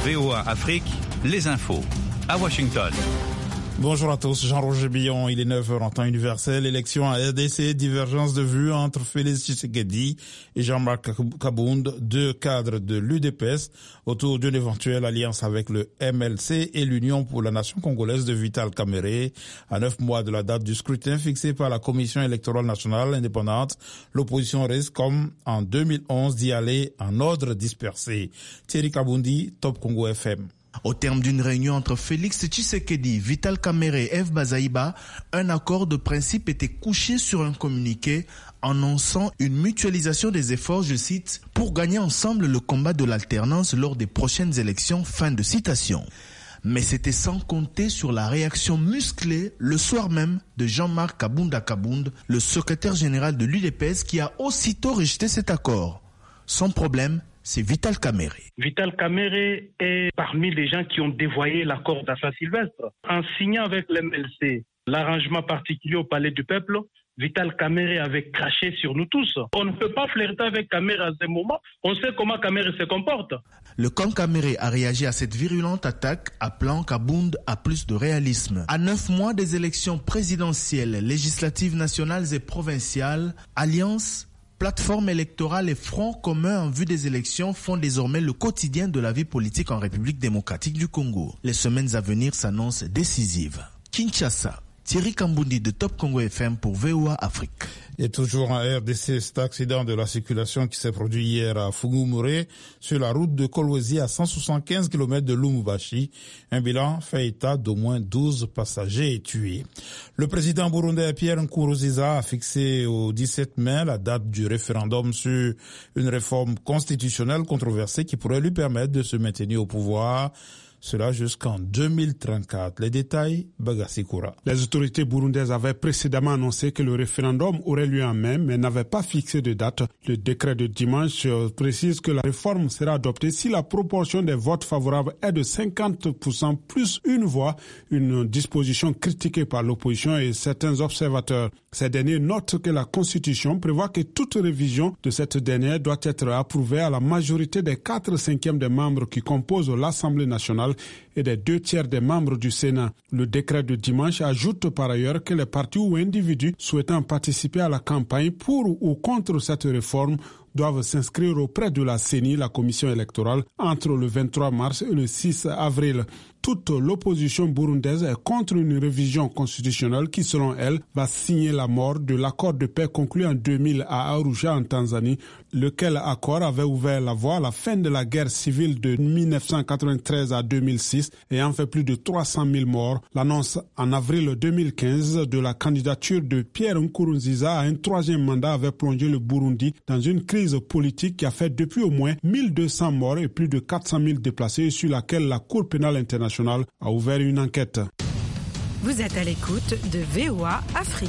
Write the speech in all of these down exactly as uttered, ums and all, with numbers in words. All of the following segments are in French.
V O A Afrique, les infos. À Washington. Bonjour à tous, Jean-Roger Billon, il est neuf heures en temps universel. Élection à R D C, divergence de vues entre Félix Tshisekedi et Jean-Marc Kabound, deux cadres de l'U D P S, autour d'une éventuelle alliance avec le M L C et l'Union pour la nation congolaise de Vital Kamerhe. À neuf mois de la date du scrutin fixé par la Commission électorale nationale indépendante, l'opposition risque, comme en deux mille onze, d'y aller en ordre dispersé. Thierry Kaboundi, Top Congo F M. Au terme d'une réunion entre Félix Tshisekedi, Vital Kamerhe et F. Bazaïba, un accord de principe était couché sur un communiqué annonçant une mutualisation des efforts, je cite, pour gagner ensemble le combat de l'alternance lors des prochaines élections, fin de citation. Mais c'était sans compter sur la réaction musclée le soir même de Jean-Marc Kabounda Kabound, le secrétaire général de l'U D P S, qui a aussitôt rejeté cet accord. Sans problème, c'est Vital Kamerhe. Vital Kamerhe est parmi les gens qui ont dévoyé l'accord d'Assa-Sylvestre. En signant avec l'M L C l'arrangement particulier au Palais du Peuple, Vital Kamerhe avait craché sur nous tous. On ne peut pas flirter avec Kamerhe à ce moment. On sait comment Kamerhe se comporte. Le camp Kamerhe a réagi à cette virulente attaque, appelant Kabound à plus de réalisme. À neuf mois des élections présidentielles, législatives nationales et provinciales, Alliance, plateforme électorale et front commun en vue des élections font désormais le quotidien de la vie politique en République démocratique du Congo. Les semaines à venir s'annoncent décisives. Kinshasa, Thierry Kaboundi de Top Congo F M pour V O A Afrique. Et toujours en R D C, cet accident de la circulation qui s'est produit hier à Fugumure, sur la route de Kolwezi à cent soixante-quinze kilomètres de Lumumbashi. Un bilan fait état d'au moins douze passagers tués. Le président burundais Pierre Nkurunziza a fixé au dix-sept mai la date du référendum sur une réforme constitutionnelle controversée qui pourrait lui permettre de se maintenir au pouvoir. Cela jusqu'en deux mille trente-quatre. Les détails, Bagassi Koura. Les autorités burundaises avaient précédemment annoncé que le référendum aurait lieu en mai, mais n'avaient pas fixé de date. Le décret de dimanche précise que la réforme sera adoptée si la proportion des votes favorables est de cinquante pour cent plus une voix, une disposition critiquée par l'opposition et certains observateurs. Ces derniers notent que la Constitution prévoit que toute révision de cette dernière doit être approuvée à la majorité des quatre cinquièmes des membres qui composent l'Assemblée nationale et des deux tiers des membres du Sénat. Le décret de dimanche ajoute par ailleurs que les partis ou individus souhaitant participer à la campagne pour ou contre cette réforme doivent s'inscrire auprès de la C E N I, la commission électorale, entre le vingt-trois mars et le six avril. Toute l'opposition burundaise est contre une révision constitutionnelle qui, selon elle, va signer la mort de l'accord de paix conclu en deux mille à Arusha en Tanzanie, lequel accord avait ouvert la voie à la fin de la guerre civile de mille neuf cent quatre-vingt-treize à deux mille six et en fait plus de trois cent mille morts. L'annonce en avril deux mille quinze de la candidature de Pierre Nkurunziza à un troisième mandat avait plongé le Burundi dans une crise politique qui a fait depuis au moins mille deux cents morts et plus de quatre cent mille déplacés, sur laquelle la Cour pénale internationale a ouvert une enquête. Vous êtes à l'écoute de V O A Afrique.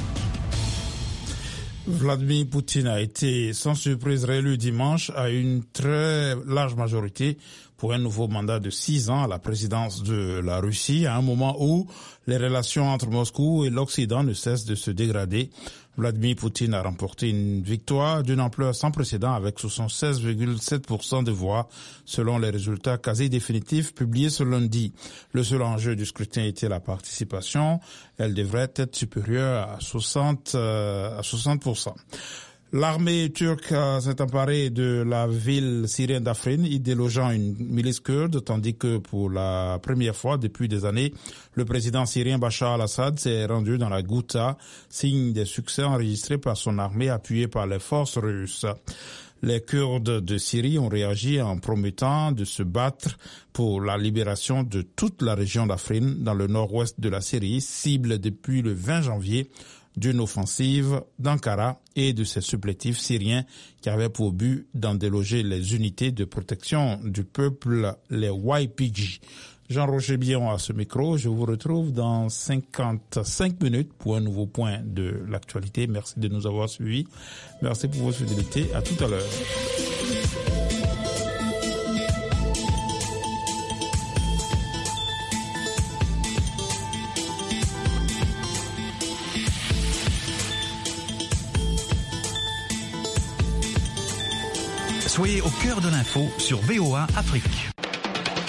Vladimir Poutine a été sans surprise réélu dimanche à une très large majorité pour un nouveau mandat de six ans à la présidence de la Russie, à un moment où les relations entre Moscou et l'Occident ne cessent de se dégrader. Vladimir Poutine a remporté une victoire d'une ampleur sans précédent avec soixante-seize virgule sept pour cent de voix, selon les résultats quasi définitifs publiés ce lundi. Le seul enjeu du scrutin était la participation. Elle devrait être supérieure à soixante, euh, à soixante pour cent. L'armée turque s'est emparée de la ville syrienne d'Afrin, y délogeant une milice kurde, tandis que pour la première fois depuis des années, le président syrien Bachar al-Assad s'est rendu dans la Ghouta, signe des succès enregistrés par son armée appuyée par les forces russes. Les Kurdes de Syrie ont réagi en promettant de se battre pour la libération de toute la région d'Afrin dans le nord-ouest de la Syrie, cible depuis le vingt janvier d'une offensive d'Ankara et de ses supplétifs syriens qui avaient pour but d'en déloger les unités de protection du peuple, les Y P G. Jean-Roger Billon à ce micro. Je vous retrouve dans cinquante-cinq minutes pour un nouveau point de l'actualité. Merci de nous avoir suivis. Merci pour votre fidélité. À tout à l'heure. Soyez au cœur de l'info sur V O A Afrique.